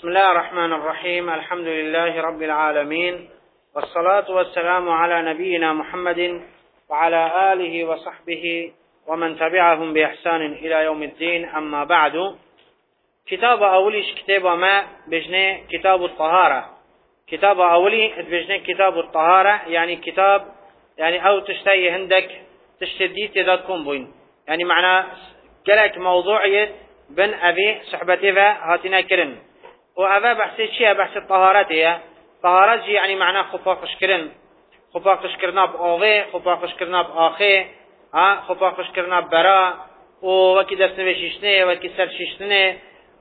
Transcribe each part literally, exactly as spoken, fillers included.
بسم الله الرحمن الرحيم. الحمد لله رب العالمين، والصلاة والسلام على نبينا محمد وعلى آله وصحبه ومن تبعهم بإحسان إلى يوم الدين. أما بعد، كتاب أوليش كتاب ما بجنة كتاب الطهارة. كتاب أولي بجنة كتاب الطهارة، يعني كتاب يعني أو تشتري عندك تشتدي تدكم بين، يعني معنى جلك موضوعية بن أبي صحبتها هاتنا كرن. وأبا بحثي شيء بحث الطهارة هي طهارة يعني معناه خفاقش كرن، خفاقش كرنا بأوغي، خفاقش كرنا بآخي، ها خفاقش كرنا برا، ووكي دست نوشيشتنه وكي سر شيشتنه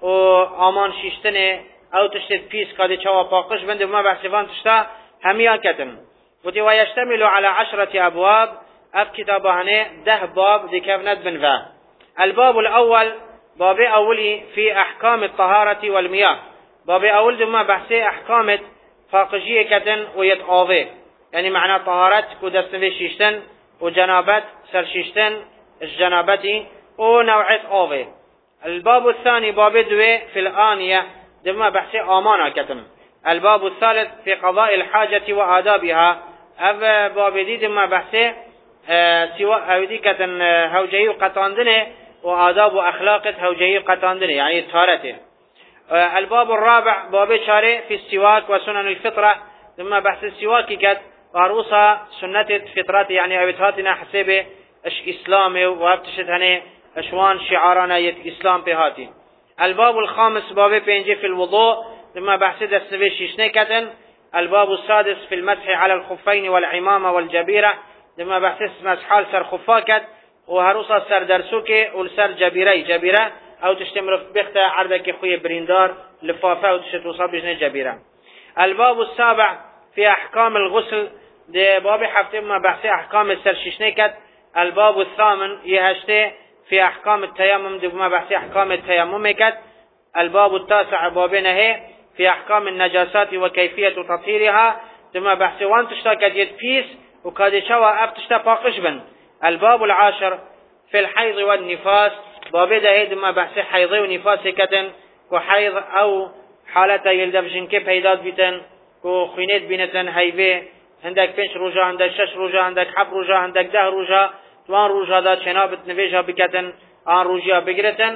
وآمان شيشتنه أو تشتد بيس كادي چوا باقش بند وما بحثيفان تشتا هميان كتن. ودي ويشتمل على عشرة أبواب. أف كتابهنه ده باب دي كفنت بنفا. الباب الأول باب أولي في أحكام الطهارة والمياه. باب أول دم بحثي أحكام فاقجية كتن ويتآوي، يعني معنى طهارة كدستنوي شيشتن وجنابت سرشيشتن الجنابتي ونوعية آوي. الباب الثاني باب دوي في الآنية دم بحثي آمانا كتن. الباب الثالث في قضاء الحاجة وآدابها. أف باب دي دم بحثي آه سواء أودي كتن هوجي قطاندنه وآداب وأخلاق هوجي قطاندنه، يعني طهارته. آه الباب الرابع باب شارع في السواك وسنن الفطرة. ثم بحث السواك كت وعروسها سنة فطرات، يعني أبتهاتنا حسابه اش إسلامي وابتشتهنه اشوان شعارنا يت إسلام بهاتي. الباب الخامس باب بينجي في الوضوء. ثم بحث دستوي شيشنه كتن. الباب السادس في المسح على الخفين والعمامة والجبيرة. ثم بحث مسحال سر خفاكت وهروسا سر درسوكي والسر جبيري جبيرة او تشتمر بختا عردك خوي بريندار لفافة وتشتوصا بجنة جبيرة. الباب السابع في احكام الغسل. ده باب حفتي ما بحث احكام السر ششنكت. الباب الثامن يهشته في احكام التيمم. ده ما بحث احكام التيمم كت. الباب التاسع باب نهي في احكام النجاسات وكيفية تطهيرها. ثم بحث وان تشتاكت يد بيس وكادي شوا افتشتا باقش بن. الباب العاشر في الحيض والنفاس. باب ده دم بحث حيض ونفاس كتن وحيض او حالة يلدفجن كيف هيدات بيتن وخينات بينتن هيبه عندك بنش روجا، عندك شش روجا، عندك حب روجا، عندك ده روجا، توان روجا دا شنابت نفيجها بكتن آن روجا بقرتن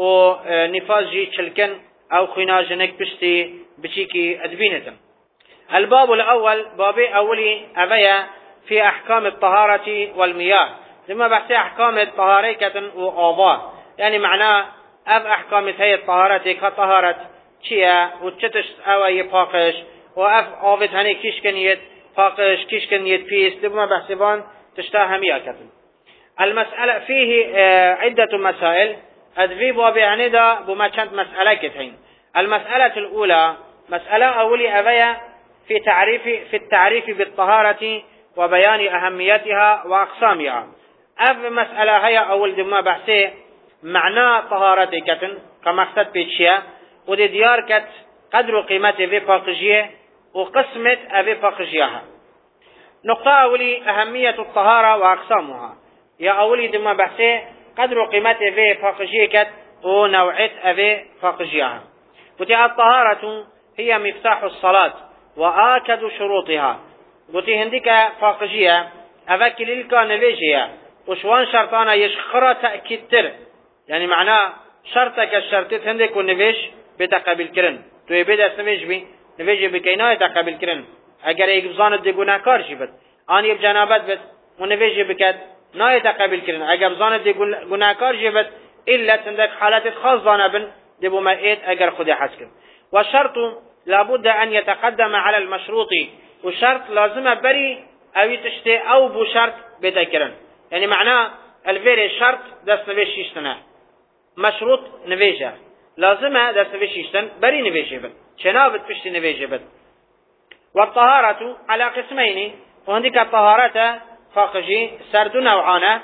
ونفاس جي تشلكن او خينا جنك بشتي بشيكي ادبينتن. الباب الاول باب اولي ابيا في احكام الطهارة والمياه. ثم بحث احكام الطهارة كتن وآضاء، يعني معناه اف احكام هي الطهارة كطهارة شيا وتشتش او اي باقش واف آفت هني كيش كنيت باقش كيش كنيت بيس. ثم بحثبان تشتاها مياه كتن. المسألة فيه عدة مسائل ادفي باب يعني دا بما كانت مسألة كتين. المسألة الاولى مسألة اولي ابيا في تعريف في التعريف بالطهارة وبيان أهميتها وأقسامها. أف مسألة هي أول دم بحثي معنى طهارة كتن كمقصد بيتشيا ودي ديار كت قدر قيمته في فاقجية وقسمة أبي فاقجيها. نقطة أولي أهمية الطهارة وأقسامها. يا أولي دم بحثي قدر قيمته في فاقجية كت ونوعية أبي فاقجيها. ودي الطهارة هي مفتاح الصلاة وآكد شروطها. قلت هنديك فاقجية أفكي للكا نبيجية وشوان شرطانا يشخرة تأكيد تر، يعني معناه شرطك الشرطيت هنديك ونبيج بتقابل كرن تو يبيد اسنبيج بي نبيجي بكينا يتقابل كرن. اگر ایک بزاند دی گناهکار شی بد آن یب جنابت بد ونبيجي بكد نا يتقابل كرن. اگر بزاند دی گناهکار شی بد إلا تندك حالات خاص دانا بن دي بمائت اگر خودي حسكن. والشرط لابد أن يتقدم على المشروط، وشرط لازم بري أو تشتي أو بشرط بتكرن، يعني معناه الفيري شرط دست نويش يشتنا مشروط نويجه لازم دست نويش يشتن بري نويجه بد شنابت بشتي نويجه بد. والطهارة على قسمين، وهنديك الطهارة فاقجي سرد نوعانا.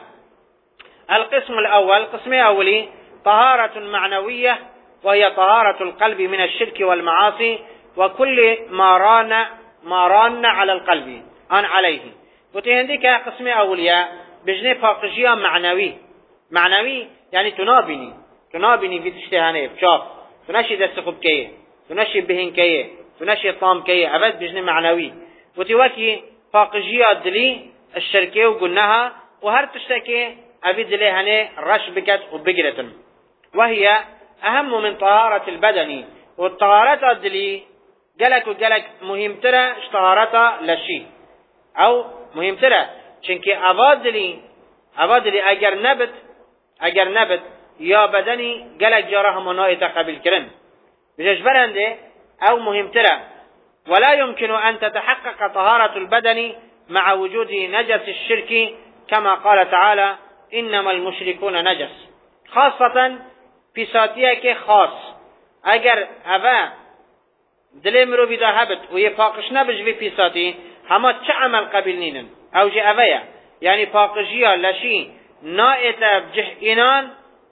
القسم الأول قسم أولي طهارة معنوية، وهي طهارة القلب من الشرك والمعاصي وكل ما ران ما ران على القلب أن عليه. وتهنديك قسم أولياء بجنة فاقجية معنوي. معنوي يعني تنابني تنابني في تشتهانه بشاف تناشي دست خبكيه تنشي بهن كيه تنشي طام كيه أبد بجن معنوي وتوكي فاقجية دلي الشركة وقلناها وهر تشتكي أبي دلي هني رش بكت وبقرة وهي أهم من طهارة البدن والطهارة دلي جلك وجلك مهم ترى طهارة لشي أو مهم ترى چونكي أبادلي أبادلي أجر نبت أجر نبت يا بدني جلك جارها منائت قبل كرن بجش برنده أو مهم ترى ولا يمكن أن تتحقق طهارة البدن مع وجود نجس الشرك كما قال تعالى إنما المشركون نجس خاصة في ساتيك خاص أجر أبا دلمرو بدا هبت ويفاقش نبج في بيساتي هما تعمل قبل نينن أو جي أبايا يعني فاقجيا لشي نائتا بجح إنان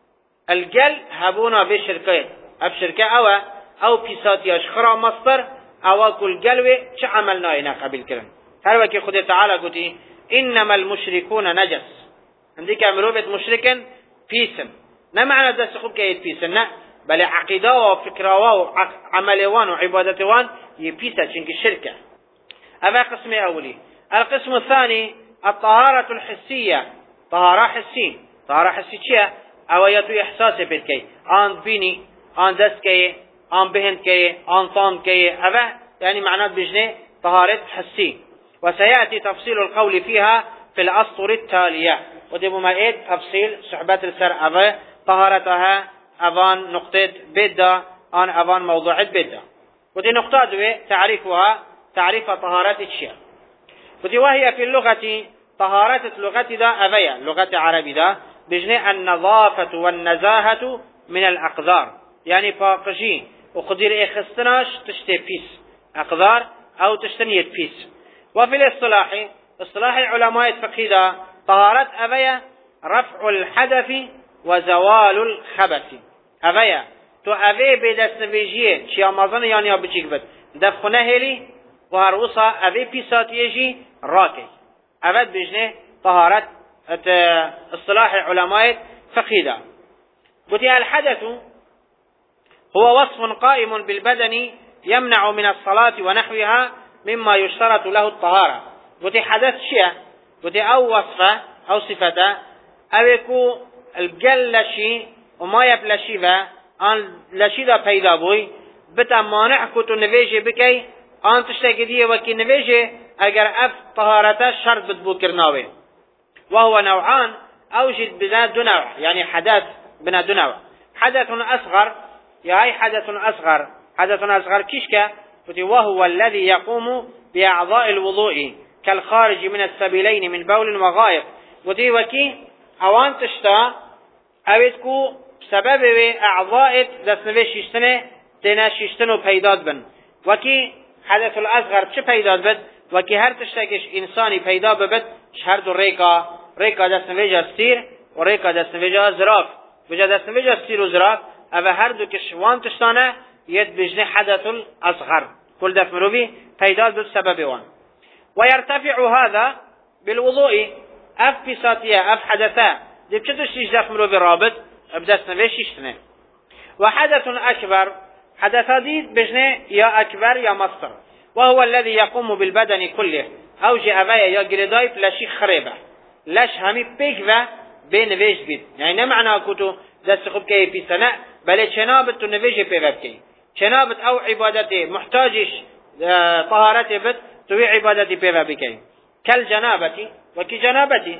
الجل هبونا بشركة أبشركة أو أو بيساتي أشخرا مصدر أو كل جلوة تعمل نائنا قبل كرن هل وكي خد تعالى قلتي إنما المشركون نجس عندك مروبة مشركا بيسن ما معنى ذا سخوب كيد بيسن بل عقيدة وفكرة وعملوان وعبادتوان يبيسا شنك الشركة هذا قسم أولي. القسم الثاني الطهارة الحسية طهارة حسي طهارة حسية أو يتو إحساس بالكي آن بيني آن دست كي آن بهند كي آن طام كي هذا يعني معنى بجنة طهارة حسي وسيأتي تفصيل القول فيها في الأسطر التالية ودي بمائد تفصيل صحبات السر أبا طهارتها أبان نقطة بدة آن أبان موضوع بدة ودي نقطة دوي تعريفها تعريف طهارة الشيء ودي وهي في اللغة طهارة اللغة دا أبايا لغة عربي دا بجنة النظافة والنزاهة من الأقذار يعني فاقجي وقدر إخستناش تشتي بيس أقذار أو تشتنية بيس وفي الاصطلاح اصطلاح علماء الفقه دا طهارة أبايا رفع الحدث وزوال الخبث أبايا تو أبي بدست بيجيه شيا مازن يعني أبجيك بد دفخنه هلي وهروسا أبي بيساتيجي راكي أبد بجنه طهارة اصطلاح علماء فقه قلت الحدث هو وصف قائم بالبدن يمنع من الصلاة ونحوها مما يشترط له الطهارة قلت حدث شيء قلت أو وصفة أو صفة أو يكو الجلشي وما يبلشي ذا أن لشي ذا پیدا بوي بتا مانع كتو نويجي بكي أن تشتاكي ديه وكي نويجي اگر اف طهارته شرط بدبو كرناوي وهو نوعان أوجد بنا دو نوع يعني حدث بنا دو نوع حدث أصغر يا هاي حدث أصغر حدث أصغر كيشكا وهو الذي يقوم بأعضاء الوضوء كالخارج من السبيلين من بول وغائط ودي وكي اوان تشتا اويتكو سبب اعضاء دستنوی شیشتنه دینا شیشتنو پیداد بن وكي حدث الأصغر چه پیداد بد وكي هر تشتاكش انساني پیدا ببد هر دو ريكا ريكا دستنوی جا ستير و ريكا دستنوی جا زراف بجا دستنوی جا ستير و زراف او هر دو کش وان تشتانه يد بجنه حدث الأصغر كل دف مروبي پیداد بد سبب وان ويرتفع هذا بالوضوء اف بساتية اف حدثاء دي بچتش دف مروبي رابط بدستنوی شیشتنه وحدث أكبر حدث ديد بجنه يا أكبر يا مصدر وهو الذي يقوم بالبدن كله أو جي أبايا يا جريداي فلاشي خريبة لاش همي بيكفا بين ويش بيت يعني نمعنا كتو دست خب كي في سنة بل چنابت تو نويش بيبا بكي چنابت أو عبادتي محتاجش طهارتي بت توي عبادتي بيبا بكي كالجنابتي وكي جنابتي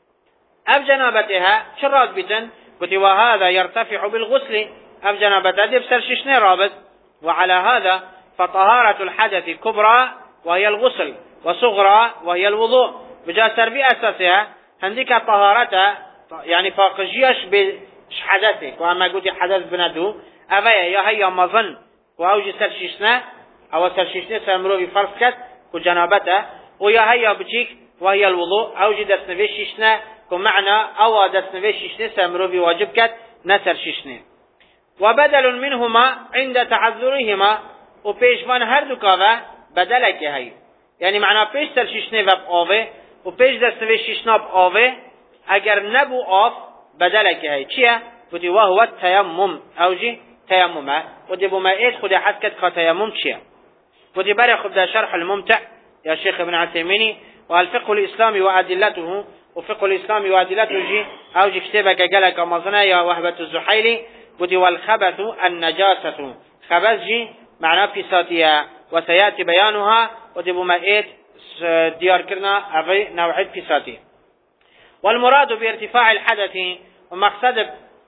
أف جنابتها شرات بيتن قلت وهذا يرتفع بالغسل أف جنابتها دي بسرششني رابط وعلى هذا فطهارة الحدث كبرى وهي الغسل وصغرى وهي الوضوء بجا سربي أساسها هنديك طهارتها يعني فاقجيش بحدثك وأما قلت حدث بندو أبايا يا هيا مظن وأوجي سرششنا أو سرششنا سامرو بفرسكت كجنابتها ويا هيا بجيك وهي الوضوء أوجي دسنوي ششنا كمعنى أو دسنوي ششنا سامرو بواجبكت نسر ششنا وبدل منهما عند تعذرهما وبيشوان هر دكاوه بدلك هاي يعني معنى بيش سر ششنا بآوه وبيش دسنوي ششنا بآوه اگر نبو آف بدلك هاي چيه؟ بودي وهو التيمم اوجي تيممه ودي بمائت خد حسكت كتيمم شيء ودي بري خد شرح الممتع يا شيخ ابن عثيمين والفقه الإسلامي وأدلته وفقه الإسلامي وأدلته جي أو جي كتابك قالك مظنى يا وهبة الزحيلي ودي والخبث النجاسة خبث جي معناه فساتية وسيأتي بيانها ودي بمائت ديار كرنا أبي نوعية فساتي. والمراد بارتفاع الحدث ومقصد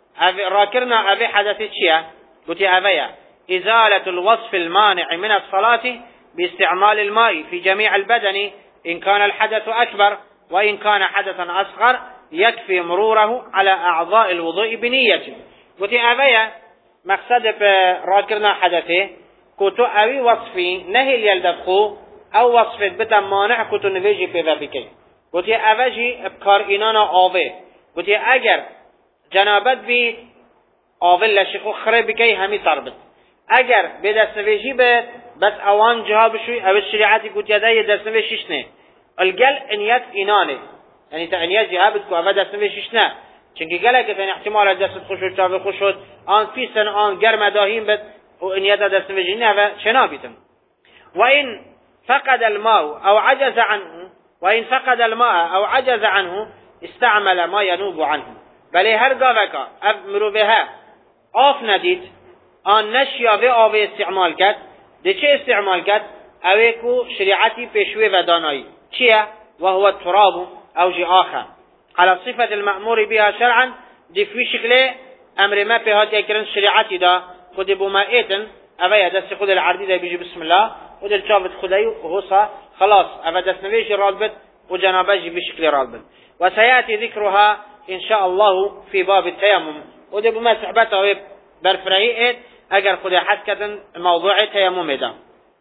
راكرنا أبي حدث الشيء قلت أبيا إزالة الوصف المانع من الصلاة باستعمال الماء في جميع البدن إن كان الحدث أكبر وإن كان حدثا أصغر يكفي مروره على أعضاء الوضوء بنية. قلت أبيا مقصد راكرنا حدثه كنت أبي وصفي نهي يلدفقو أو وصف بتا مانع كنت نفيجي بذا بكي قلت أبجي ابكار إنانا آوه قلت أجر جنابت بي آوه لشيخو خرب بكي همي تربط اگر به دست نویجی به بس اوان جها بشوی او شریعتی قلت یده دست نویشش نه الگل انیت اینانه یعنی تا انیت جها بد که او دست نویشش نه چونکه گله که تن احتمال دست خوش شد چاوه خوش شد آن فیسن آن گرم داهیم بد و انیت دست نویجی نه و شنا بیتن و این فقد الماء او عجز عنه و این فقد الماء او عجز عنه استعمل ما ينوب عنه بله هر گاوکا اف مروبه آف ندید آن نشیا و آوه استعمال کرد ده چه استعمال کرد؟ اوه کو شریعتی پیشوه و دانایی چیه؟ و هو التراب او جی آخر على صفت المأمور بها شرعا ده فی شکله امر ما پیهات یکرن شریعتی دا خود بومائیتن اوه دست خود العردی ده بیجی بسم الله و ده الچافت خودهی و حوصا خلاص اوه دست نویش راد بد و جنابه جی بشکل راد بد و سیأتی ذکرها ان شاء الله في باب التيمم و ده بوما صحبته برفرهیت اگر خود حد کردن موضوع تیمم ده.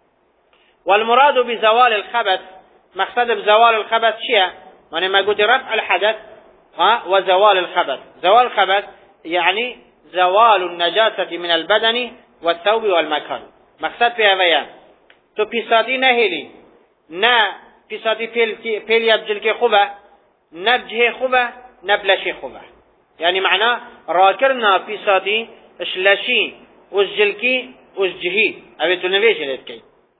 والمراد بزوال الخبث مقصد بزوال الخبث چیه؟ معنی ما قلت رفع الحدث وزوال الخبث. زوال الخبث يعني زوال النجاسة من البدن والثوب والمكان. مقصد في هذا تو پیسادی نهیلی نه پیسادی پیل یبجل که خوبه نه بجه خوبه نه بلشی خوبه يعني معناه راكرنا پیسادی اشلشی وزجلكي وزجهي أبي تنبيش لتكي.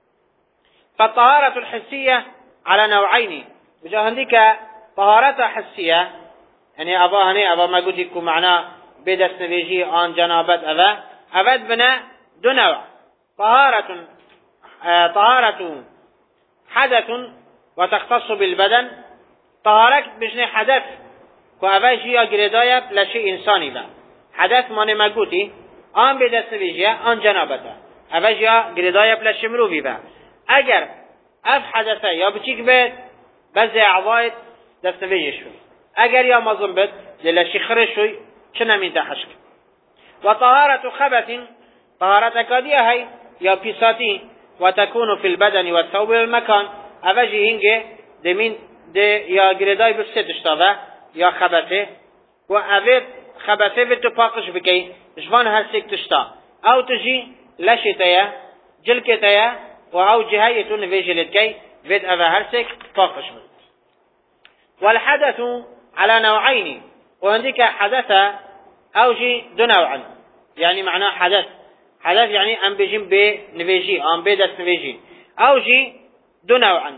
فالطهارة الحسية على نوعين وجاهندك طهارة حسية يعني أبا هني أبا ما قلت لكم معناه بدس نبيجي عن جنابت أبا أبد بنا دو نوع طهارة آه طهارة حدث وتختص بالبدن طهارة بجن حدث وأبا جيا قردايا لشيء إنساني با حدث ماني ما قلتي آن به دست نویجیه آن جنابته اوش یا گردای پلش مروی به اگر اف حدثه یا بچیک بید بز اعضایت دست نویجی شوی اگر یا مظلم بید للشی خرش شوی چه نمین تحشک و طهارت خبث طهارت اکادیه هی یا پیساتی و تکون فی البدن و الثوب والمکان اوشی هنگه دمین ده یا گردای بستشتاوه یا خبثه و اوید خبثه بید تو پاکش بکی جوان هر سيك تشتا او تجي لشتايا جلكتايا او جهاية نفيجلت كي فيد افا هر سيك فاقش من. والحدث على نوعين وعندك حدث او جي دو نوعا يعني معناه حدث حدث يعني ام بجيم بي نفيجي ام بي دست نفيجي او جي دو نوعا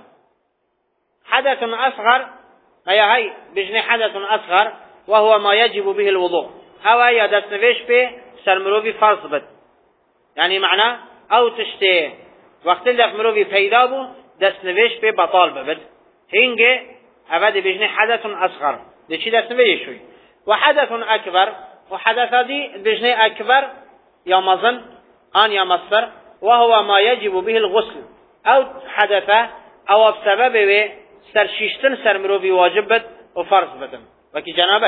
حدث اصغر اي هاي بجني حدث اصغر وهو ما يجب به الوضوء هوا یا دست نویش په سرمروی فرض بد یعنی معنا او تشته وقت لف مروی پیدا بو دست نویش په بطال بد هنگه اول بجنه حدث اصغر ده چی دست نویش شوی و حدث اکبر و حدث دی بجنه اکبر یا مظن آن یا مصدر وهو ما يجب به الغسل او حدث او بسبب و سرشیشتن سرمروی واجب بد و فرض بدن وکی جنابت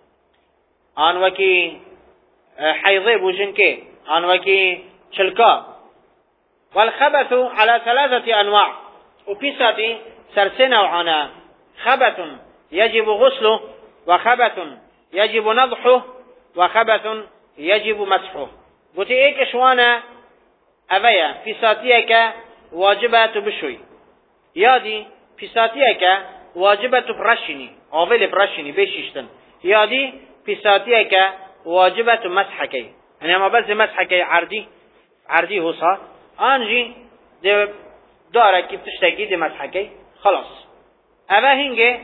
آن وکی حیضه بوجن که آن وکی چلکا والخبث على ثلاثة انواع وبيساتي سرسي نوعنا خبث يجب غسله وخبث يجب نضحه وخبث يجب مسحه قلت ايك اشوانا اويا بيساتيك واجبات بشوي يادي بيساتيك واجبات برشني اويل برشني بيشيشتن يادي بساتيك واجبة مسحكي يعني ما بس مسحك عردي عردي هو صار انجي دي داره كيف تشتكي دي مسحك خلاص أبا هنجي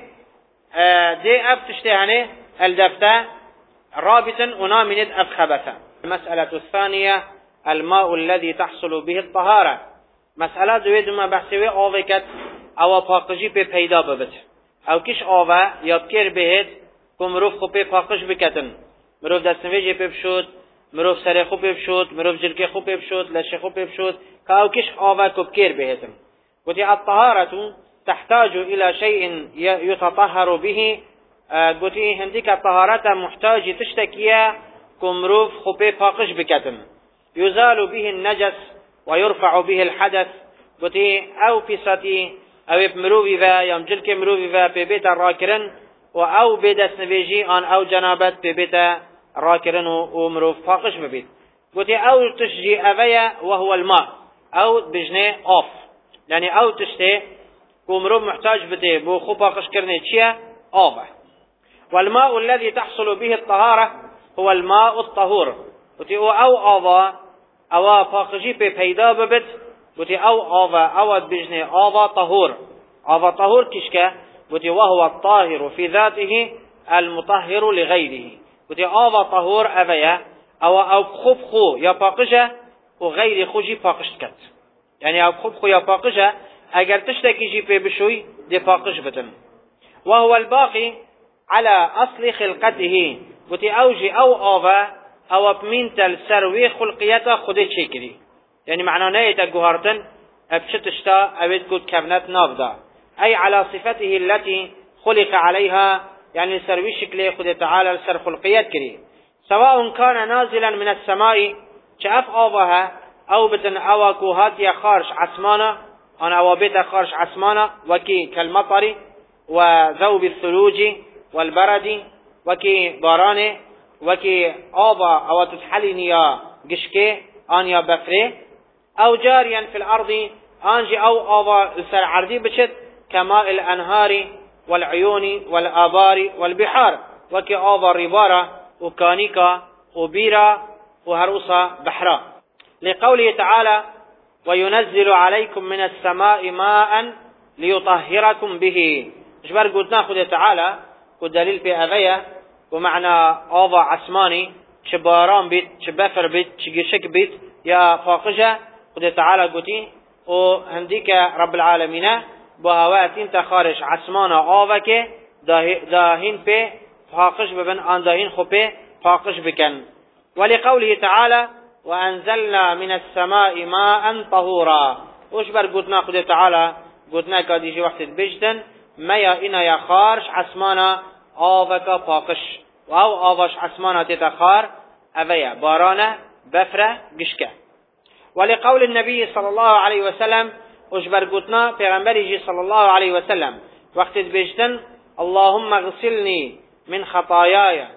دي أب تشتهني الدفتة رابطا ونامند أب خبثا. المسألة الثانية الماء الذي تحصل به الطهارة. مسألة دويد ما بحثوي آوكت أو باقجي بي پیدا ببت أو كش آوه يبكر بهت كمروف خو بي باقج بكتن مروف دستنويجي بي بشود مروف سري خو بي بشود مروف جلكي خو بي بشود لشي خو بي بشود كأو كش آوه كبكر بهتن. وتي الطهارة تحتاج إلى شيء يتطهر به. قلت هنديك الطهارة محتاج تشتكي كمروف خبي فاقش بكتم يزال به النجس ويرفع به الحدث. قلت أو بساتي أو بمروفي ذا يمجل كمروفي ذا ببيت الراكرن أو بدس نبيجي أن أو جنابت ببيت الراكرن ومروف فاقش ببيت. قلت أو تشجي أذية وهو الماء أو بجنة أوف يعني أو تشتي كمروف محتاج بده بو خو فاقش كرني تشيا آبه. والماء الذي تحصل به الطهارة هو الماء الطهور. وتي او آبا او فاقجي بي پیدا ببت وتي او آبا او بجنه آبا طهور. آبا طهور كشكه وتي وهو الطاهر في ذاته المطهر لغيره. وتي آبا طهور اويا او او خوب خو يا فاقجه وغير خوجي فاقشت كت يعني او خوب خو يا فاقجه اگر تشتكي جي بي بشوي دي فاقش بتن. وهو الباقي على أصل خلقته. وتي أوجي أو آبا أو بمين تلسروي خلقيته خده شكري يعني معنى نايتا جوهرتن أبشتشتا أبد كود كابنت نافدا أي على صفته التي خلق عليها يعني سروي شكله خده تعالى سر خلقيات كري سواء كان نازلا من السماء شاف آبها أو بتن أو كوهات يا خارج عسمانا أنا أو بيت خارج عسمانا وكي كالمطر وذوب الثلوج والبرد وكي بارانه وكي آبا أو تتحليني يا قشكي آن يا بفره أو جاريا في الأرض آنجي أو آبا سر عردي بشت كماء الأنهار والعيون والآبار والبحار وكي آبا ربارة وكانيكا وبيرا وهروسا بحرا لقوله تعالى وينزل عليكم من السماء ماء ليطهركم به. جبر قلنا خذ تعالى ودليل في أغية ومعنى آضا عسماني شباران بيت شبافر بيت شقشك بيت يا فاقجة خذ تعالى قلتي وهنديك رب العالمين بهواتين تخارج عسمانا آضاك داهين بي فاقج ببن آن داهين خبي فاقج بكن. ولقوله تعالى وأنزلنا من السماء ماء طهورا. وشبر قلنا خذ تعالى قلنا كاديجي وقت بجدن ما يا إنا يا خارج عسمانا آوكا باقش واو آواش عسمانا تتخار أبيا بارانا بفرة قشكة. ولقول النبي صلى الله عليه وسلم أجبر قلتنا پیغمبري صلى الله عليه وسلم وقت بجدن اللهم اغسلني من خطاياي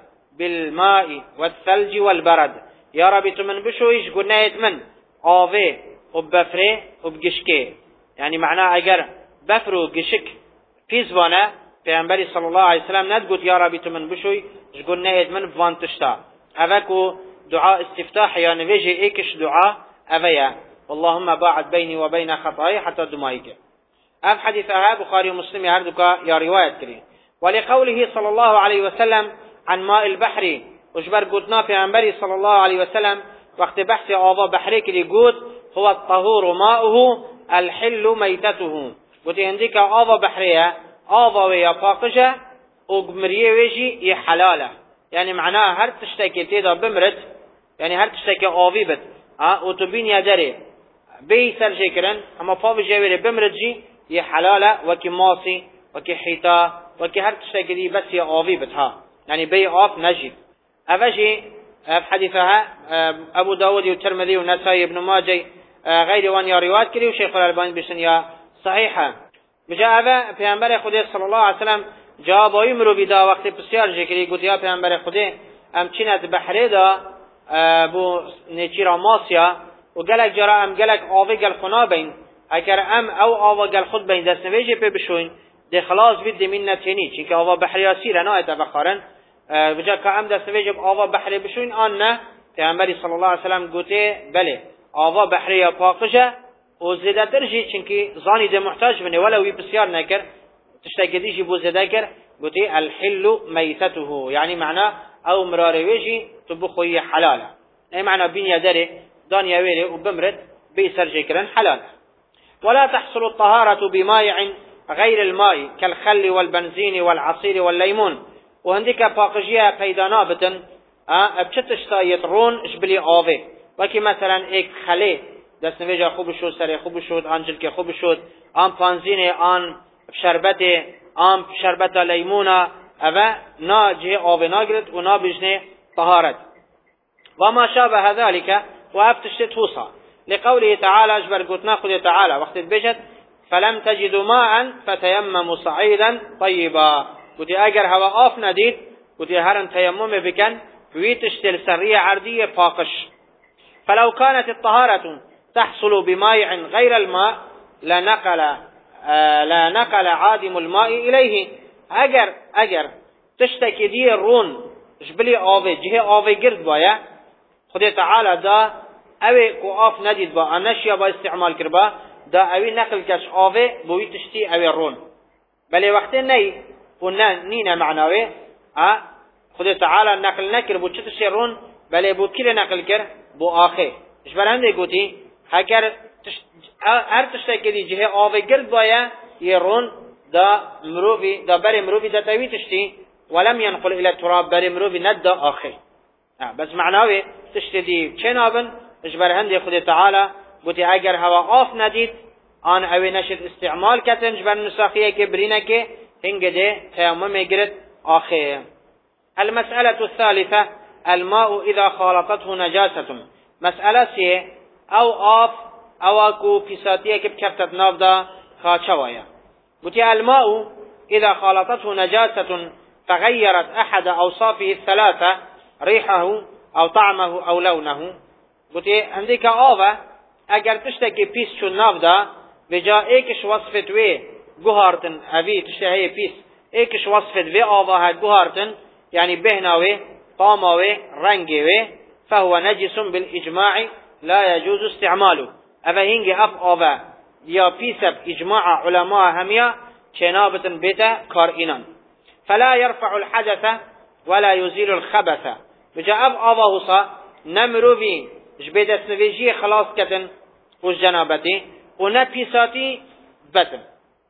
بالماء والثلج والبرد. يا ربي تمن بشويش قلنا يتمن آوه وبفرة وبقشكة يعني معناه اگر بفر وقشك في زبانه پیغمبر صلی الله علیه وسلم ندگوت یا ربی تو من بشوی جگون نهید من بوان تشتا اوکو دعاء استفتاح یا نویجه ایکش دعاء اویا اللهم باعد بيني وبين خطاياي حتى دمائك. اف حديثها بخاري ومسلم هردوكا يا رواية كري. ولقوله صلى الله عليه وسلم عن ماء البحر وجبر قلتنا پیغمبر صلى الله عليه وسلم وقت بحث آبا بحري كري قلت هو الطهور ماؤه الحل ميتته. قلت عندك آبا بحرية آبا ويا باقجة وقمريه ويجي حلاله يعني معناها هر تشتكي تيدا بمرت يعني هر تشتكي آبي بد ها وتبين يا دري بي سرجي كرن اما فاوي جاويري بمرت جي يه حلاله وكي ماسي وكي حيطا وكي هر تشتكي دي بس يا آبي بد ها يعني بي آب نجي. أفجي في حديثها أبو داود والترمذي والنسائي ابن ماجه غير وان يا روايات كري وشيخ الألباني بسنيا صحيحة. بجاء أبا پیامبر خدا صلی الله علیه وسلم جوابای مرو بیدا وقت بسیار جکری گفت یا پیامبر خدا ام چینت بحری دا بو نچیرا ماسیا و گلک جرا ام گلک آوه گل خنا بین اگر ام او آوه گل خود بین دست نویجه پی بشوین ده خلاص بید دمین نتینی چی که آوه بحری آسیره نه ایتا بخارن بجا که ام دست نویجه آوه بحری بشوین آن نه پیامبری صلی الله علیه و سلم گوته بله آوا بحری پاکشه و زیادتر جی چنکی زانی ده محتاج بنه ولی وی بسیار نکر تشتاقدی جی بو زیاده کر گوته الحل میتته یعنی معنا او مرارویجی تو بخوی حلاله ای معنا بینیا داره دانیا ویره و بمرد بيسر جكرا حلالا. ولا تحصل الطهارة بمائع غير الماء كالخل والبنزين والعصير والليمون وهنديك باقجية بيدانا بتن بچتشتا يطرون اشبلي آوه وكي مثلا ايك خلي دست نویجا خوب شد سر خوب شد آن جلک خوب شد آن پانزین آن شربت آن شربت لیمونا اوه نا جه آوه ناگرد و نا بجنه طهارت وما شابه ذلك وافتشت توصى لقوله تعالى اجبر قلتنا خذ تعالى وقت بجد فلم تجدوا ماء فتيمموا صعيدا طيبا قلت اگر هوا آف ندید قلت هرن تيمم بكن ويتشتل سرية عردية باقش فلو كانت الطهارة تحصل بمائع غير الماء لنقل آه لا نقل عادم الماء إليه اگر اگر تشتكي دي الرون جبلي آوه جه آوه گرد بايا خود تعالى دا اوی کو آف ندید با انشیا با استعمال کربا دا اوی نقل کش آوه بوی تشتی اوی رون بلی وقتی نی و نینه معناوی خود تعالی نقل نکر بو چه تشتی رون بلی بو کل نقل کر بو آخه اش برنده گوتی اگر هر تشتی که دی جه آوه گرد بایا یه رون دا مروفی دا بری مروفی دا تاوی تشتی ولم ينقل الى التراب بری مروفی ند دا آخه بس معناوی تشتی دی چه نابن اجبر هندي خود تعالى قلت اگر هوا آف ندید آن اوی نشد استعمال کتن اجبر نساخیه که برینه که هنگ ده تیمم گرد آخه. المسألة الثالثة الماء اذا خالطته نجاسة مسألة سیه او آف او اکو پیساتیه که بکفتت ناف دا خاچوایا قلت الماء اذا خالطته نجاسة فغيرت احد اوصافه الثلاثة ريحه او طعمه او لونه گوتی اندی که آوه اگر تشته که پیس چون ناف دا بجا ایکش وصفت وی گوهارتن اوی تشته های پیس ایکش وصفت وی آوه گوهارتن یعنی بهناوی طاماوی رنگوی فهو نجس بالاجماع لا يجوز استعماله اوه هنگی اف آوه یا پیسب اجماع علماء همیا چنابتن بیتا کار اینان فلا يرفع الحدث ولا يزيل الخبث بجا اف آوه حصا نمروی جبه دست نویجی خلاص کتن خوش جنابتی و نپیساتی بتن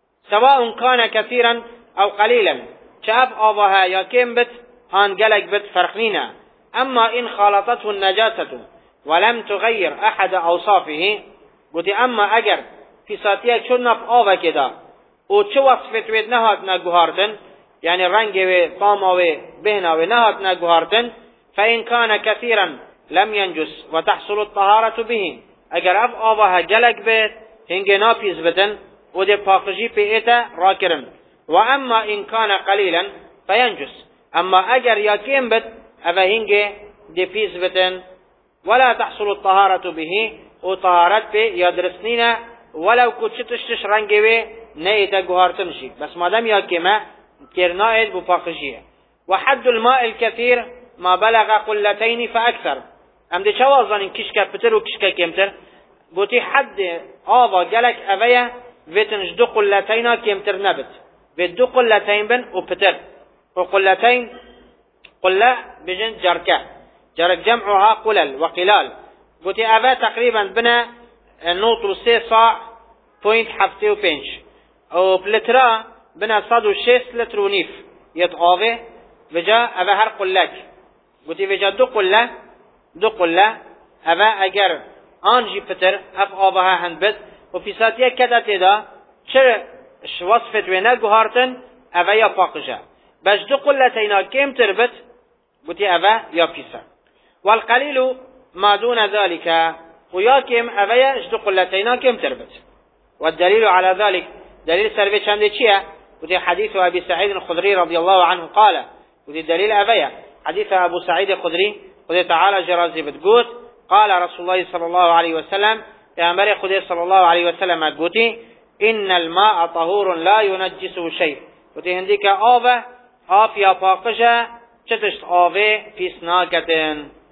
سواء كان كثيرا او قليلا چاف آوها یا کم بت آن گلک بت فرق نینا اما ان خالطته النجاسة ولم تغير احد اوصافه گوتی اما اگر پیساتیه چون نف آوه کدا او چه وصفت وید نهات نگوهارتن یعنی رنگ و طامه و بهنه و نهات نگوهارتن فإن كان كثيرا لم ينجس وتحصل الطهارة به اگر اف آوها جلق بيت هنگه ناپیز بتن و ده پاقجی پیئتا راکرن و اما ان كان قليلا فينجس اما اگر یا کم بت اف هنگه ده پیز بتن ولا تحصل الطهارة به و طهارت پی یا درسنینا ولو کچتشتش رنگه وی نیتا گوهارتن شی بس مادم یا کمه کرنائد بو پاقجیه وحد الماء الكثير ما بلغ قلتين فأكثر ام دي چوازانین کشکا پتر و کشکا کمتر گوتی حد آوا گلک اویا ویتنج دو قلتینا کمتر نبت ویت دو قلتین بن و پتر و قلتین قلة بجن جركة جرك جمعها قلل وقلال گوتی اوه تقریبا بنا نوت و سه صاع پوینت هفته و پنج و پلترا بنا صد و شیست لتر و نیف یت آوه وجا اوه هر قلک گوتی وجا دو قله دو قله اوه اگر آنجی پتر اف آوها هند بد و پیساتیه کده تیدا چه وصفت و نگوهارتن اوه یا پاقجه بش دو قله تینا کم تر بد گوتی اوه یا پیسا والقلیل ما دون ذلك ويا كم اوه دو قله تینا کم تر بد والدليل على ذلك دليل سربي چنده چیه گوتی حديث ابي سعيد الخدري رضي الله عنه قال گوتی دلیل اوه حديث ابو سعيد الخدري خدا تعالى جرازي بتقول قال رسول الله صلى الله عليه وسلم يا امر خدا صلى الله عليه وسلم قوتي ان الماء طهور لا ينجسه شيء قوتي هنديك آوه آف يا پاقجه چتشت آوه پیسناکتن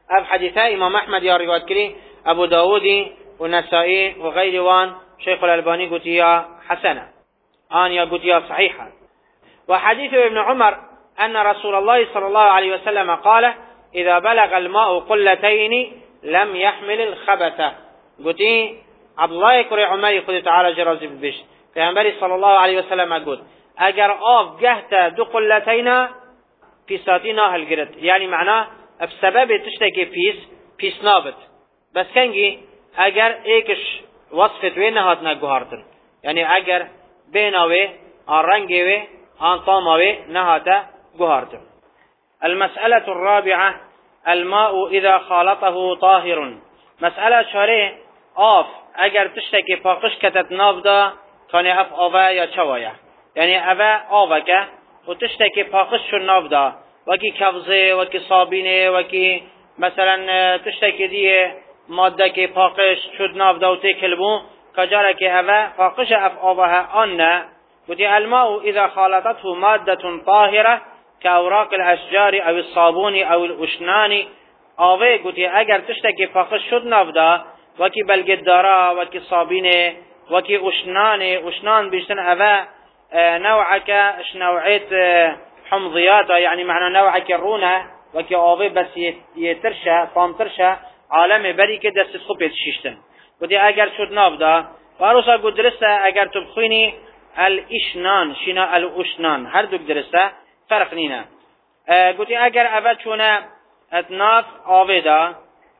اف حديثة امام احمد يا رواية كري ابو داودي والنسائي وغير وان شيخ الألباني قلت يا حسنة آن يا قلت يا صحيحة. وحديث ابن عمر أن رسول الله صلى الله عليه وسلم قال إذا بلغ الماء قلتين لم يحمل الخبث. قلت عبد الله كري عمر خذ تعالى جرازي بالبش پیامبری صلى الله عليه وسلم قلت اگر آف جهت دو قلتين في ساتينا هالجرد يعني معناه بسبب تشتكي بيس بيس نابت بس كنجي اگر ایکش وصفت وی نهاتنا گوهارتن یعنی اگر بیناوی آن رنگوی آن طاموی نهاتا گوهارتن. المسألة الرابعة الماء اذا خالطه طاهر. مسألة شاره آف اگر تشتكي پاقش کتت ناف دا کانی اف آوه یا چوایا یعنی اوه آوه که و تشتكي پاقش شو ناف دا وکی کفزه وکی صابینه وکی مثلا تشتكي دیه ماده که پاقش شد ناف دوته کلبو کجاره که اوه پاقش اف آوه آن نه. گوتی الماء اذا خالطته ماده طاهره كأوراق الاشجار او الصابون او الاشنان آوه گوتی اگر تشتكي پاقش شد ناف دا وکی بلگدارا وکی صابینه وکی اشنان اشنان بیشتن اوه نوعك اش نوعيت حمضيات يعني معنى نوعك الرونه وكي آوه بس يترشه طامترشه عالم بری که دست خوب پیششتن. گویی اگر شد نابدا واروسا گود درسته اگر تو بخوینی الاشنان شینا الاشنان هر دو درسته فرق نینه. گویی اگر اول چونه اتناف آویدا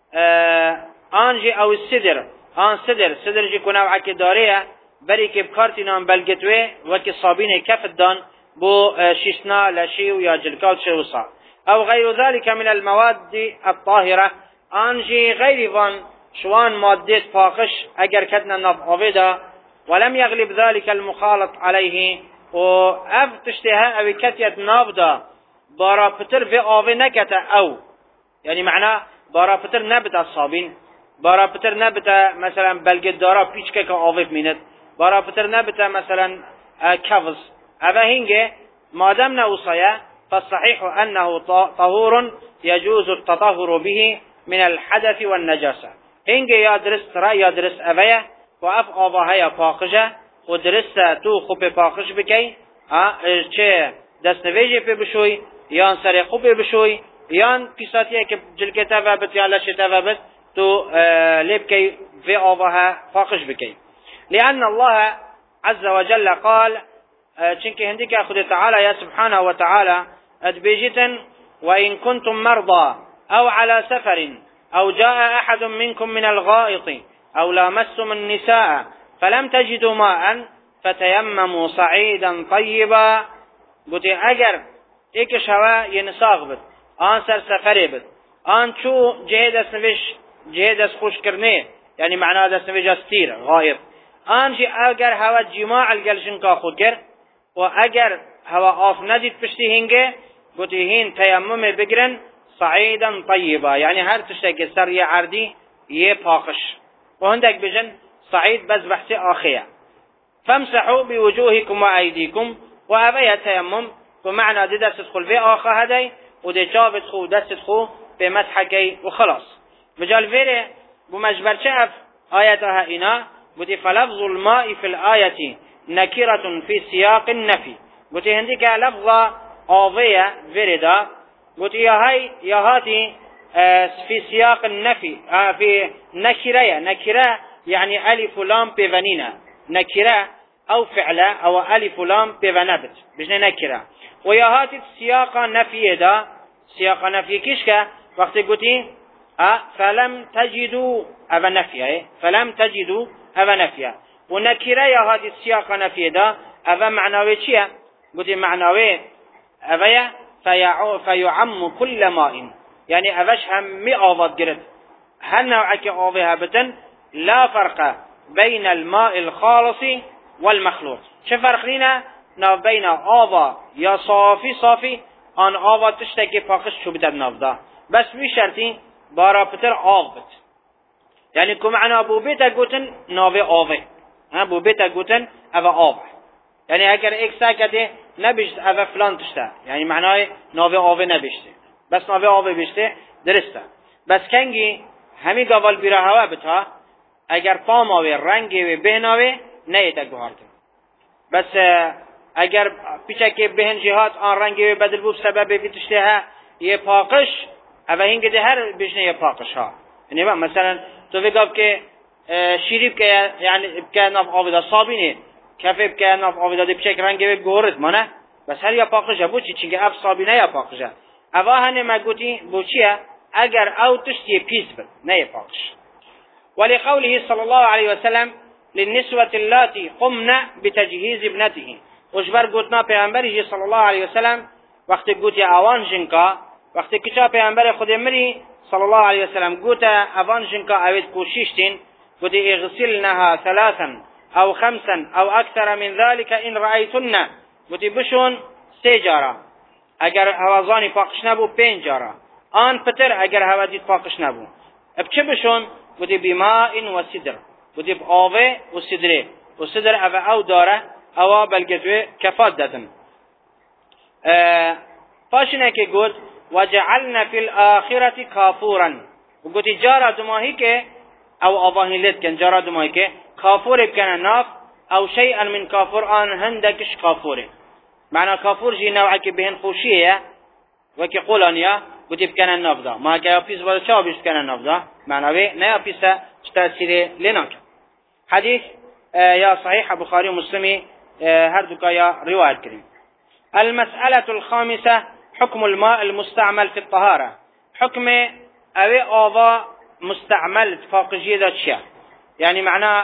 آنجی او صدر آن صدر صدر جی کنه وعکی داره بری که بکارتی نام بلگتوه وکی صابین کفت دان بو شیشنا لشیو یا جلکال شوصا او غیر ذلك من المواد الطاهره آنجی غیری وان شوان مادت پاکش اگر کدنا ناف آویدا ولم يغلب ذلك المخالط عليه و اف تشتها او کتیت ناف دا بارا پتر في آوی نکتا او یعنی معنی بارا پتر نبتا صابین بارا پتر نبتا مثلا بلگت دارا پیچکه که آوی بمیند بارا پتر نبتا مثلا کفز اوه هنگه مادم نوصایا فالصحيح أنه طهور يجوز التطهر به من الحدث والنجاسة. هنگه یا درست را یا درست اوه و اف آواها پاکجه و درست تو خوب پاکش بکی چه دست نویجه پی بشوی یا سر خوب بشوی یا کساتیه که جلکه وابت یا لشت وابت تو لبکی في آواها پاکش بکی. لأن الله عز وجل قال چنك هندك أخذ تعالى يا سبحانه وتعالى أدبيجتا وإن كنتم مرضى أو على سفر أو جاء أحد منكم من الغائط أو لامستم النساء فلم تجدوا ماء فتيمموا صعيدا طيبا. قلت أجر إيك شوا ينساغ بد آن سر سفري بد آن شو جهد اسنوش جهد اس خوش کرنه يعني معناه اسنوش استير غائط آن جي أجر هوا جماع الجلشن کا خود گر و اگر هوا آف ندید پشتی هنگه گوتی هین تیمم بگرن صعیدا طیبا یعنی هر تشتک سر یه عردی یه پاکش و هندک بجن صعید بز بحث آخیه. فامسحوا بوجوهكم وأيديكم و اوه تیمم و معنی دی دست خل في آخه هدی و دی جابت خو دست خو به مسحکی و خلاص. مجال ویره بمجبرچه اف آیتها اینا گوتی فلفظ الماء في الآية نكرة في سياق النفي. قلت هنديك لفظة آوية فردا قلت يا هاي يا هاتي في سياق النفي في نكرة نكرة يعني ألف لام بفنينة نكرة أو فعلة أو ألف لام بفنبت بجن نكرة ويا هاتي سياق نفي دا سياق نفي كيشكا وقت قلت فلم تجدوا أبا نفيا فلم تجدوا أبا نفيا ونكرة يا هذه السياق نفي دا أبا معناوي چيه قلت معناوي أبا فيعم كل ماء يعني أباش هم مئة قرد هل نوعك أوضيها بتن لا فرق بين الماء الخالص والمخلوط. شو فرق لنا ناف بين آضا يا صافي صافي آن آضا تشتكي فاقش شو بدأ نافدا بس مش شرطي بارا بتر آضبت يعني كم معنا أبو بيتا قوتن نافي آضي ابو بيتا قوتن افا آب يعني اگر ایک ساکته نبیشت افا فلان تشته يعني معناه ناوه آوه نبیشته بس ناوه آوه بیشته درسته. بس کنگی همی گوال بیره هوا بتا اگر پام آوه رنگی و بهناوه نیتا گوهارت بس اگر پیچه که بهن جهات آن رنگی و بدل بود سبب بیتشته ها یه پاقش اوه هنگه ده هر بجنه یه پاقش ها یعنی مثلا تو بگاب که شیری بکه یعنی بکه ناف آویده صابینه کفه بکه ناف آویده ده پیچه که رنگی و گوهرت مانه بس هر یا پاقشه بود چی چنگه اف صابینه یا پاقشه اوه هنه مگوتی بو چیه اگر او تشتی پیس بد نه پاقش ولقوله صلى الله عليه وسلم للنسوة اللاتي قمنا بتجهيز ابنته وجبر قوتنا پیغمبری صلى الله عليه وسلم وقت قوت اوان جنکا وقت کچا پیغمبر خود مری صلى الله عليه وسلم قوت اوان جنکا اوید کوششتین قوت اغسلنها ثلاثا او خمسا او اكثر من ذلك ان رأيتن قوت بشون سه جارا اگر هوازانی پاقش نبو پنج جارا آن پتر اگر هوا دید پاقش نبو اب چه بشون بودی بماء و سدر بودی بآوه و سدره و سدر او او داره او بلگتوه کفات دادن پاشنه که گود وجعلنا فی الاخرة کافورا و گودی جارا دماهی که او آواهی لد کن جارا دماهی که کافور بکنه ناف او شیئا من کافور آن هندکش کافوره معنی کافور جی نوعی که بهن خوشیه وکی قولانیا بودی بکنه ناف دا ما که پیس باید چا بیش بکنه ناف دا معنی نه پیس تأثیر لناک حدیث یا صحیح بخاری و مسلمی هر دوکا یا روایت کریم المسألة الخامسة حكم الماء المستعمل في الطهارة حكم اوه آوا مستعمل فاقجیه دا چیه یعنی معنی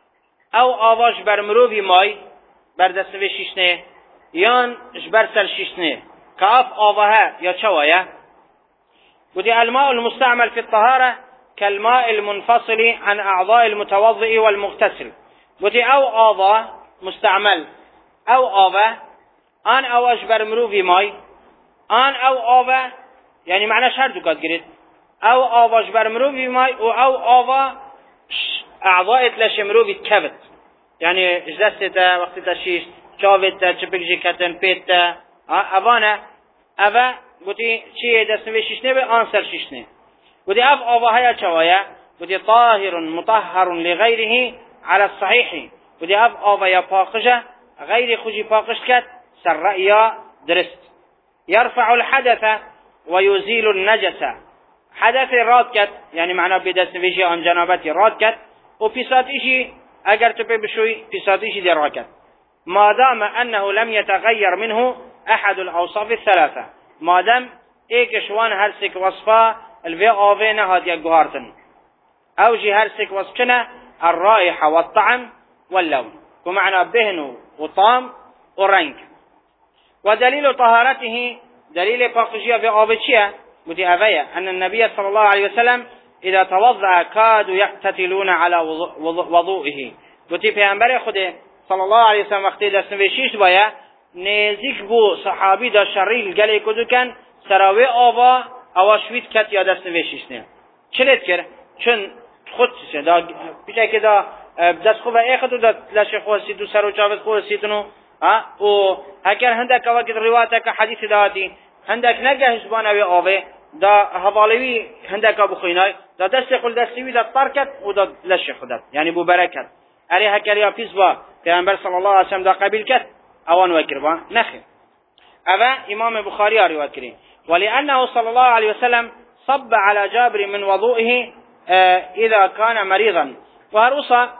او آواش بر مروبی مای بر دستوی شیشنه یان جبر سر شیشنه که اف آوها یا چوایه ودي الماء المستعمل في الطهارة كالماء المنفصل عن أعضاء المتوضئ والمغتسل ودي أو أعضاء مستعمل أو آوة آن أو أجبر مروفي ماي آن أو آوة يعني معنى شهر دكات قريت أو آوة أجبر مروفي ماي أو آوة أعضاء تلاش مروفي كبت يعني جلسته وقت تشيش شافته چپک جکتن پیته أبانا أبا گویی چیه دستنوی شیشنه به آن سر شیشنه گویی اف آواهای چوایه گویی طاهر مطهر لغیره على الصحيح گویی اف آوای پاکشه غیر خوشی پاکش کد سر رأیا درست يرفع الحدث ويزيل النجس حدث راد کد یعنی معنا به دستنویشی آن جنابتی راد کد و پیساتیشی اگر تو بشوی پیساتیشی در راد کد ما دام انه لم يتغير منه احد الاوصاف الثلاثه مادام ایک شوان هر سک وصفه الوی آوه نهاد یا گوهارتن او جی هر سک وصفنا الرائحة والطعم واللون ومعنى بهن وطعم ورنك ودليل طهارته دليل باقجية في آبتشية متأفية أن النبي صلى الله عليه وسلم إذا توضأ كادوا يقتتلون على وضوئه وتي پیامبر خود صلى الله عليه وسلم وقتی دست نوشیش باید نزدیک بو صحابی دا شریل گلی کدو کن سراوی آوا اواشوید کت یا دست نوشیش نه چلت کرد چون خود دا پیچه که دا دست خوبه ایخدو دا لش خواستی دو سر و چاوت خواستی و اگر هندک وقت روایت که حدیث داتی هندک نگه حسبانوی آوه دا حوالوی هندک بخوینای دا دست خود دستوی دا ترکت و دا لش خودت یعنی بو برکت اری هکر یا پیس با پیغمبر صلی الله علیه وسلم دا قبیل کت اوان وکر با نخیر اوه امام بخاری روایت کریم ولأنه صلى الله عليه وسلم صب على جابر من وضوئه إذا كان مريضا وهرصا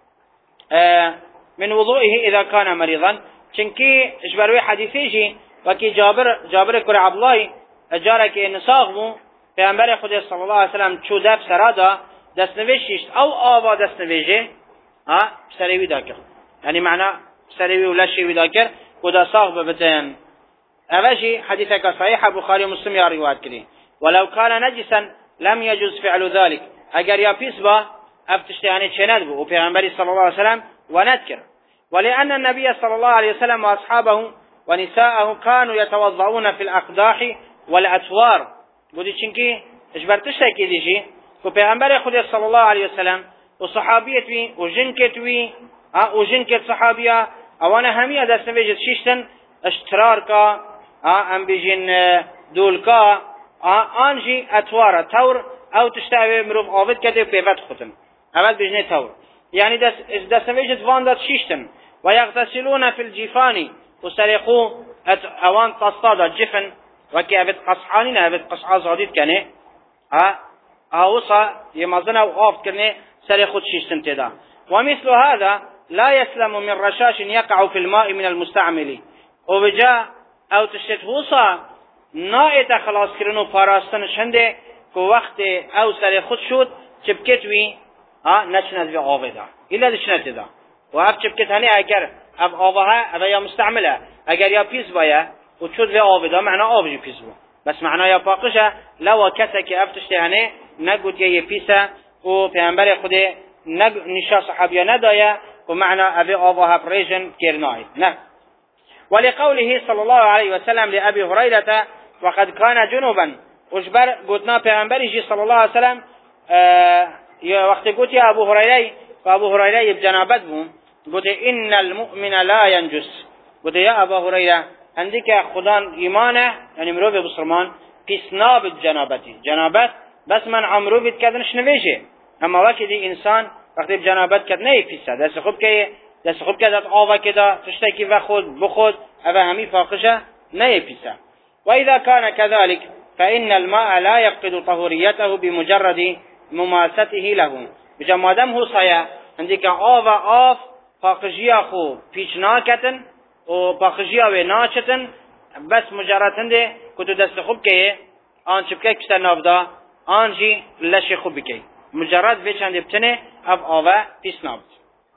من وضوئه إذا كان مريضا چنكي اجبروي حديثيجي وكي جابر جابر كر عبد الله اجارك نساغمو پیغمبر خدا صلی الله علیه وسلم چو دب سرادا دستنوشیشت او آوا دستنویجه ها سریوی داکر یعنی معنی سریوی ولشیوی داکر خدا ساغ ببتن اوجي حديثك صحيح بخاري ومسلم يا روایت کردی ولو كان نجسا لم يجوز فعل ذلك اگر یا پیس با افتشت یعنی چند بو و پیغمبر صلی الله علیه وسلم ونذكر ولأن النبي صلى الله عليه وسلم واصحابه ونساءه كانوا يتوضؤون في الاقداح والأتوار بودی چنکی اجبرتش کیدیجی و پیغمبر خدا صلی الله علیه وسلم و صحابیت وی و جنکت وی و جنکت صحابیا اوانا همیا دست نویجت شیشتن اشترار کا ام بيجين دولكا انجي اتوار تور او تشتاوي مروف آفد كده بيفت ختن اول بجنه تور يعني دس دسميجت فاندت شيشتن ويغتسلون في الجفان وسرقوا اوان تصطاد الجفن وكي ابد قصعانين ابد قصعا زاديد كنه ها اوصا يمازنا وقافت كنه سرقوا شيشتن تدا. ومثل هذا لا يسلم من رشاش يقع في الماء من المستعمل وبجاء او تشت هوصا نائت خلاص کرنو پاراستن شنده که وقت او سر خود شد چبکت وی ها نچند وی آوه دا ایلا دشنت دا و اف چبکت هنی اگر اف آوه ها یا مستعمله اگر یا پیس بایا و چود وی آوه دا معنا آوه جی پیس با بس معنا یا پاقشه لوا کسا که اف تشته هنی نگود یه پیسه و پیغمبر خود نشا صحابیا ندایا و معنا اف آوه ها پریجن کرناید نه. ولقوله صلى الله عليه وسلم لأبي هريرة وقد كان جنوبا وجبر قلنا پیغمبر صلى الله عليه وسلم اه وقت قلت يا أبو هريرة فأبو هريرة بجنابت بهم قلت إن المؤمن لا ينجس قلت يا أبو هريرة عندك خدان إيمانه يعني مروف بسرمان بسناب الجنابتي جنابت بس من عمرو بيت كدنش نويجه اما وقت دي انسان وقت بجنابت كد نه يفيسه دست خوب که دست خوب که دست آوه كده تشتكي وخود بخود أبا همي فاقشة نيبسا. وإذا كان كذلك فإن الماء لا يفقد طهوريته بمجرد مماسته له بجمادم هو صيا عندك آوه آف فاقشيا خو پیچ ناكتن و فاقشيا و ناچتن بس مجرد هنده كتو دست خوب که آن چبكه كشتر نافدا آنجي لش خوب بكي مجرد بيش عنده بتنه أف آوه پیس نافد.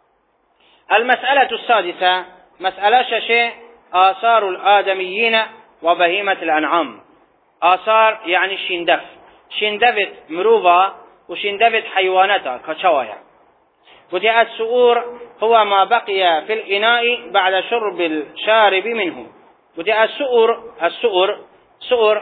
المسألة السادسة مسألة ششة آثار الآدميين وبهيمة الأنعام. آثار يعني شندف شندفت مروفا وشندفت حيواناتها كشوايا. وتي السؤور هو ما بقي في الإناء بعد شرب الشارب منه. وتي السؤور السؤور سؤور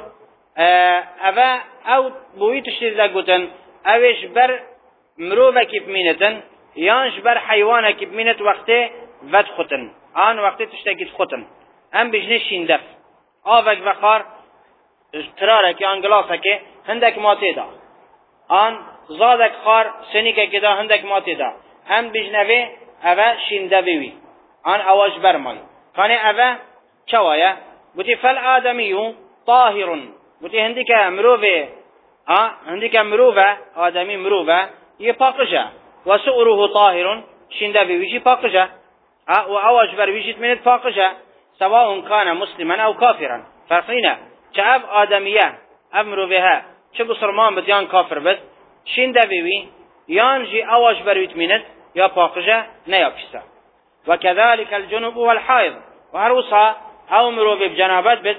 أبا أو بويتش لقوتن أويش بر مروفا كيف مينتن يانش بر حيوانا كيف مينت وقته ود ختن آن وقته تشتكيت ختن هم بجنه شندف آفك وخار ترارك آن گلاسك هندك ماته دا آن زادك خار سنيك كدا هندك ماته دا هم بجنه اوه شندوي آن اواج برماي كان اوه چوايا بوتي فالآدمي طاهر بوتي هندك مروفه آه هندك مروفه آدمي مروفه يپاقجه وسؤره طاهر شندوي ويجي پاقجه آه واواج بر ويجي من پاقجه سواء كان مسلما او كافرا فرقينا چاب آدميه امرو بها چه بسرمان بديان كافر بس شندوي يانجي اواج بر ويتمنت يا پاقجه نه يا پسا. وكذلك الجنوب والحائض وهروسا او مرو بجنابت بد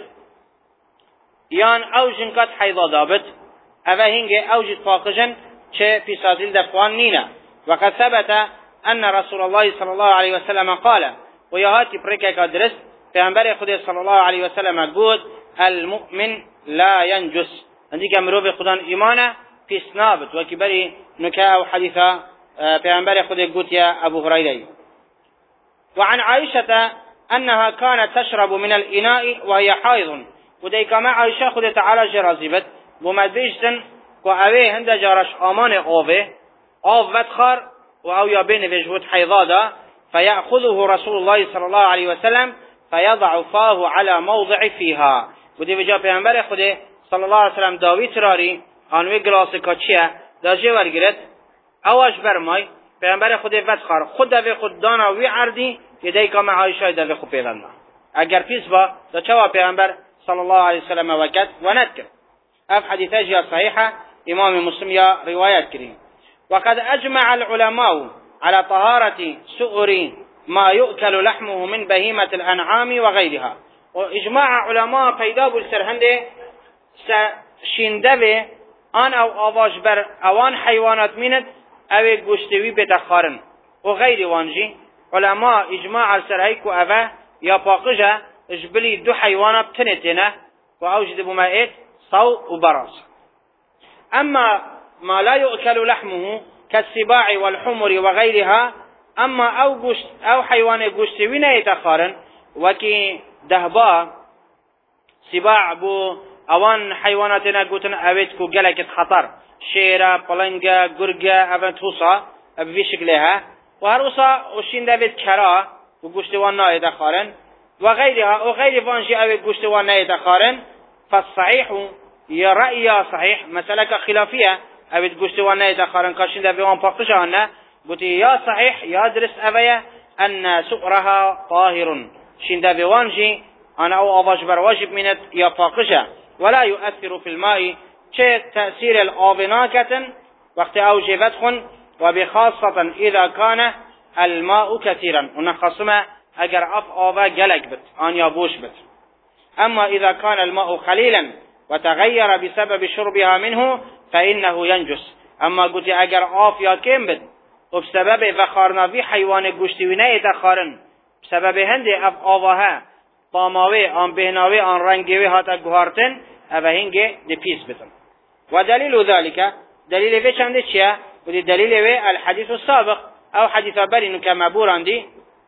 يان او جنكات حيضا دابت اوه هنگه او جد پاقجن چه پسازيل دفوان نينا. وقد ثبت ان رسول الله صلى الله عليه وسلم قال ويهاتي بريكا درس پیغمبر خدا صلى الله عليه وسلم قول المؤمن لا ينجس عندك مروب خدان ايمانه في سنابت وكبري نكاء وحديثا پیغمبر خدا قلت يا ابو هريره. وعن عائشة انها كانت تشرب من الاناء وهي حائض وديك مع عائشة خدا تعالى جرازبت ومدبيجتن وأوي هند جارش آمان آوه آو ودخار وأو يابين وجهود حيضادا فيأخذه رسول الله صلى الله عليه وسلم فيضع فاه على موضع فيها ودي بجا پیغمبر خود صلى الله عليه وسلم داوی تراری آنوی گلاس کچیه داجه ورگرد اواش برمای پیغمبر خود ودخار خود دوی خود دانا وی عردی یدی که معایشه دوی خود پیلنده اگر پیس با دا چوا پیغمبر صلى الله عليه وسلم وكت وندكر اف حديثة جاء صحيحة امام مسلم يا روايات كريم. وقد اجمع العلماء على طهارة سؤر ما يؤكل لحمه من بهيمة الانعام وغيرها. واجماع علماء پیدا بول سرهنده شندوه آن او آواش بر اوان حیوانات میند او گوشتوی بتخارن و غیر وانجی علماء اجماع سرهی که اوه یا پاقجه اجبلی دو حیوانات بتنتنه و اوجد بمائت صو وبراس. اما ما لا يؤكل لحمه كالسباع والحمر وغيرها اما او گوشت او حیوان گوشتوی نیتخارن وكي دهبا سباع بو اوان حيواناتنا قوتن اويت كو گلكت خطر شیره پلنگه گرگه اون توسا به شکلها و هر اوسا وشین دوید کرا و گوشتوان ناید خارن و غیرها و غیر وانجی او گوشتوان ناید خارن فالصحيح یا رأی صحیح مثلا که خلافیه او گوشتوان ناید خارن کاشین دوید وان پاکتش آنه گوتی یا صحیح یا درس اویه ان سؤرها طاهر شین دوید وانجی أنا أو أواج برواجب منت يا فاقشة ولا يؤثر في الماء شيء تأثير الآبناكة وقت أوجبتخن وبخاصة إذا كان الماء كثيرا ونخصمه أجر أف آبا جلق بت أن يبوش بت أما إذا كان الماء قليلا وتغير بسبب شربها منه فإنه ينجس أما قلت أجر آف يا كم بت وبسبب فخارنا في حيوان قشتوينه يتخارن بسبب هندي أف آباها طاماوي آن بهناوي آن رنگوي هاتا گوهارتن او هنگه دي پیس بتن ودليل ذلك دليل في چنده چيه ودي دليل في الحديث السابق او حديث برينو كما بوران دي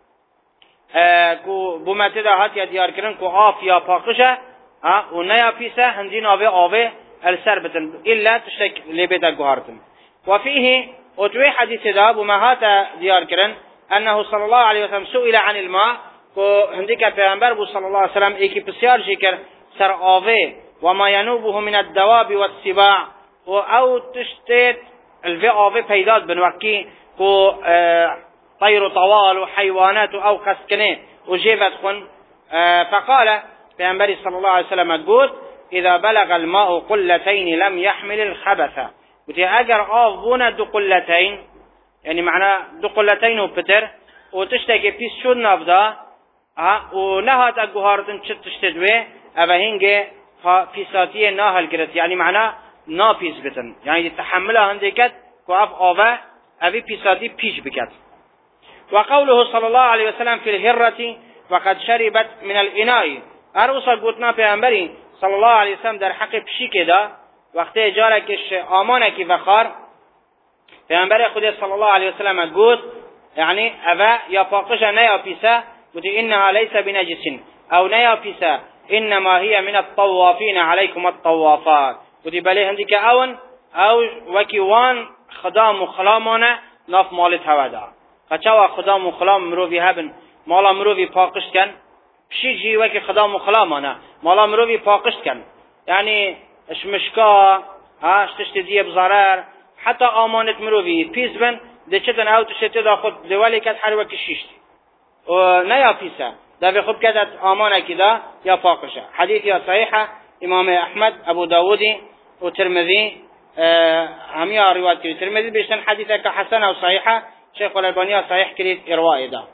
اه كو بومتدا هاتيا ديار کرن كو آف يا پاقشه اه و نيا پیسه هندين آوه آوه السر بتن إلا تشتك لبدا گوهارتن وفيه اتوي حديث دا بوما هاتا ديار کرن أنه صلى الله عليه وسلم سئل عن الماء کو هندی که پیامبر بود صلی الله علیه و سلم ایکی بسیار ذکر سر آوه و ما ینوبه من الدواب والسباع و او تشتت الفی آوه پیداد بن وقتی کو طیر طوال و حیوانات او قسکنه و جیفت خون فقال پیامبر صلی الله علیه و سلم گفت اذا بلغ الماء قلتين لم يحمل الخبث گفت اگر آو بونه دو قلتين یعنی معنی دو قلتين و پتر و تشتگه پیس شد نفدا و نهات اگوهارتن چه تشتدوه او هنگه پیساتی ناهل گرد یعنی معنا نا پیس بتن یعنی تحمله هنده کد که اف آوه اوی پیساتی پیش بکد وقوله صلى الله عليه وسلم في الهرة وقد شربت من الإناء اروسا قوتنا پیغمبری صلى الله عليه وسلم در حق پشی که دا وقتی اجاره کش آمانه کی وخار پیغمبر خود صلى الله عليه وسلم قوت يعني اوه یا پاقشه نه یا پیسه قلت إنها ليس بنجس أو نيافسة إنما هي من الطوافين عليكم الطوافات قلت بله هندك أون أو وكيوان خدام خلامنا ناف مالت هوادا قچوا خدام خلام مروفي هبن مالا مروفي پاقشت کن بشي جي وكي خدام خلامنا مالا مروفي پاقشت کن يعني اش مشكا اش تشت ديب ضرر حتى آمانت مروفي بيس بن ده چتن او تشت دا خود دوالي كد حر وكي شيشت و نیا پیسه در خوب کدت آمانه کدا یا فاقشه حدیث یا صحیحه امام احمد ابو داودی و ترمذی همیا روایت کرد ترمذی بیشتر حدیثه که حسنه و صحیحه شیخ الالبانی صحیح کرد اروائی دا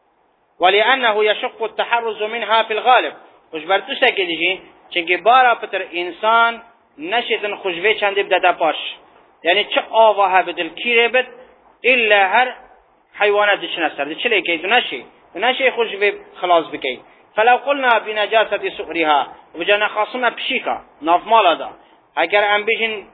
ولانه يشق التحرز منها في الغالب وش برتوش تکیدی چونکه بارا پتر انسان نشیدن خوشوی چند بدده پاش یعنی چه آواه بدل کیره بد الا هر حيوانات دشنسر دي چلي كي نشي نشي خوش في خلاص بكي فلو قلنا بنجاسة سؤرها وجانا خاصنا بشيكا ناف مالا دا اگر ام بيجن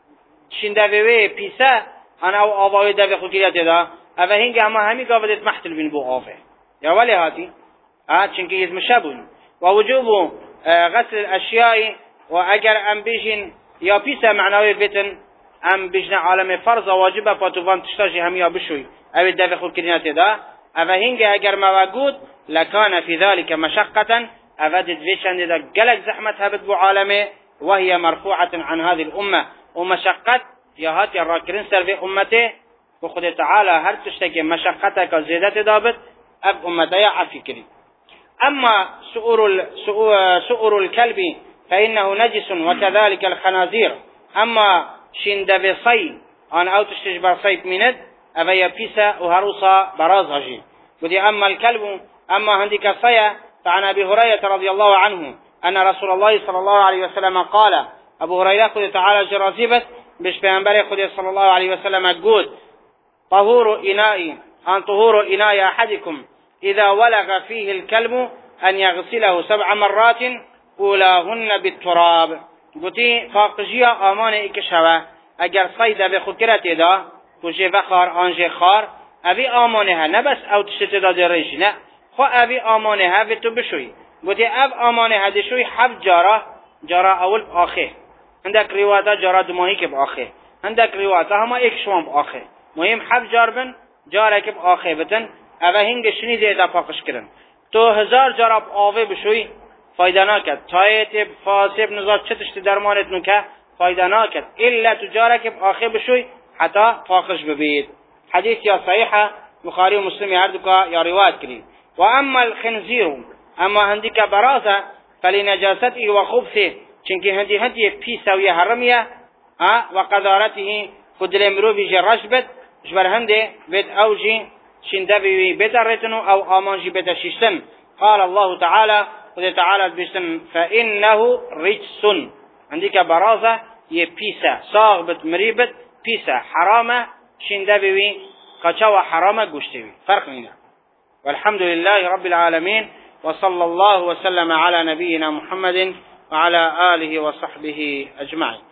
شندوه بيسا انا او آواوه دوه خوكريات دا اوه هنگه اما همي قابلت محتل بين بو آفه يا ولي هاتي اه چنكي يزم شابون ووجوب غسل الاشياء واگر ام بيجن يا بيسا معنوه بيتن ام بيجن عالم فرض واجبه پاتوان تشتاجي همي بشوي او الدفع خود كرينات دا او هنگه اگر موجود لكان في ذلك مشقة او ددوشن دا قلق زحمة هبت بو عالمه وهي مرفوعة عن هذه الأمة ومشقة يهات الراكرين سر في أمته وخد تعالى هل تشتكي مشقتك زيادة دابت اب أمته عفي كري أما سؤر, سؤر الكلب فإنه نجس وكذلك الخنازير أما شندب صي أنا أو تشتجبر صيت مند أبا بيسا وهروسا براز هجي ودي أما الكلب أما هندك صيا فعن أبي هريرة رضي الله عنه أن رسول الله صلى الله عليه وسلم قال أبو هريرة قد تعالى جرازيبت بش بينبري قد صلى الله عليه وسلم قد طهور إناء أن طهور إناء أحدكم إذا ولغ فيه الكلب أن يغسله سبع مرات أولاهن بالتراب قلت فاقجيا أمان إكشوا أجر صيدا بخكرة دا کجه وخار آنجه خار اوی آمانه ها نه بس او تشت داده ریش نه خو اوی آمانه ها و تو بشوی گوتی او آمانه ها دشوی حب جارا جارا اول آخه عندك روایت جارا دماهی که با آخه عندك روايات هما ایک شوام آخه مهم حب جار بن جارك بآخه بتن اوه هنگ شنی دیده پاکش کرن تو هزار جارب آوه بشوی فایده ناکد تایت فاسب نزاد چتشت درمانت نکه فایده ناکد الا تجارك بآخه بشوی حتی پاکش ببید. حدیث یا صحیحه بخاری و مسلم هر دوکا یا روایت کرید. و اما الخنزیر اما هندی که برازه فلنجاسته و خبثه چنکه هندی هندی پیسه و حرمیه و قدارته خدل مروفی جی رشبت جبر هنده بيت اوجي شندبي بيت الرتنو او امانجي بيت الشيشتن. قال الله تعالى قد تعالى بيشتن فإنه رجس عندك برازة يبيسة صاغبت مريبت بيسة حرامة شندبي قشوى حرامة قشتبي فرق منها. والحمد لله رب العالمين وصلى الله وسلم على نبينا محمد وعلى آله وصحبه أجمعين.